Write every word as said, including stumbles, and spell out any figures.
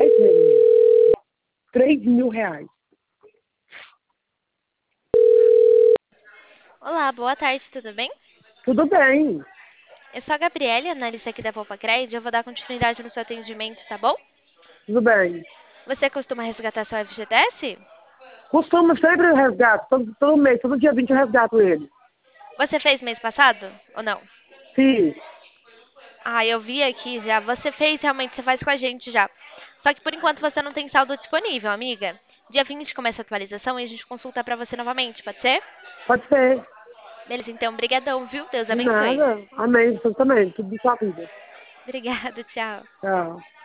esse menino? Três mil reais. Olá, boa tarde, tudo bem? Tudo bem. Eu sou a Gabriele, analista aqui da Poupa Crédito, eu vou dar continuidade no seu atendimento, tá bom? Tudo bem. Você costuma resgatar seu F G T S? Costumo sempre resgato. Todo, todo mês, todo dia vinte eu resgato ele. Você fez mês passado ou não? Fiz. Ah, eu vi aqui já. Você fez, realmente, você faz com a gente já. Só que por enquanto você não tem saldo disponível, amiga. Dia vinte começa a atualização e a gente consulta pra você novamente, pode ser? Pode ser. Beleza, então, brigadão, viu? Deus De abençoe. nada. Amém. Você também. Tudo de sua vida. Obrigada, tchau. Tchau.